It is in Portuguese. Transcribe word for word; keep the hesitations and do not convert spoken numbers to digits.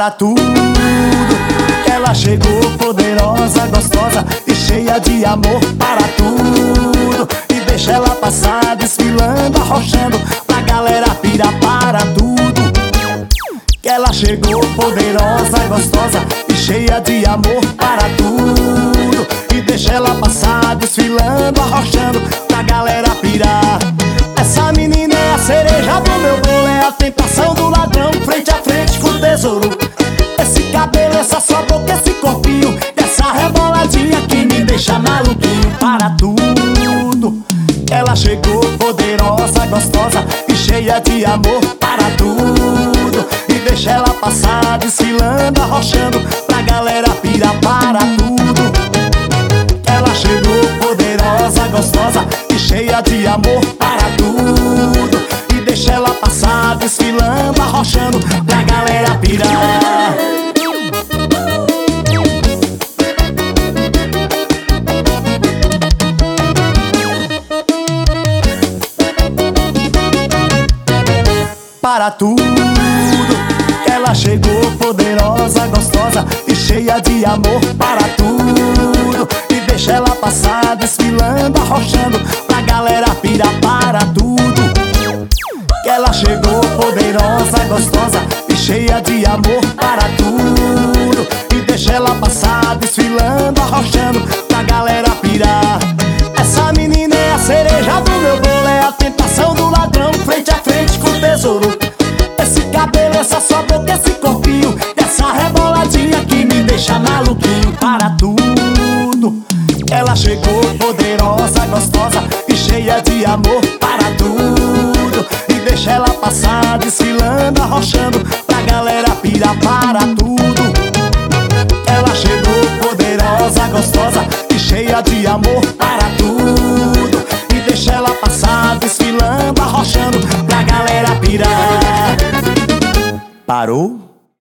para tudo. Que ela chegou poderosa, gostosa e cheia de amor para tudo. E deixa ela passar desfilando, arrochando pra galera pirar para tudo. Que ela chegou poderosa, gostosa e cheia de amor para tudo. E deixa ela passar desfilando, arrochando pra galera pirar. Essa menina é a cereja do meu bolo, é a tentação do ladrão, frente a frente com o tesouro. Esse cabelo, essa sua boca, esse corpinho, essa reboladinha que me deixa maluquinho para tudo. Ela chegou poderosa, gostosa e cheia de amor para tudo. E deixa ela passar desfilando, arrochando pra galera pirar para tudo. Ela chegou poderosa, gostosa e cheia de amor para tudo. E deixa ela passar desfilando, arrochando pra galera pirar. Para tudo. Ela chegou poderosa, gostosa e cheia de amor para tudo. E deixa ela passar desfilando, arrochando pra galera pirar para tudo. Que ela chegou poderosa, gostosa e cheia de amor para tudo. E deixa ela passar desfilando, arrochando pra galera pirar. Essa menina é a cereja do meu bolo, é a tentação do ladrão, frente a frente com o tesouro. Esse cabelo, essa sua boca, esse corpinho, essa reboladinha que me deixa maluquinho para tudo. Ela chegou poderosa, gostosa e cheia de amor para tudo. E deixa ela passar desfilando, arrochando pra galera pirar para tudo. Ela chegou poderosa, gostosa e cheia de amor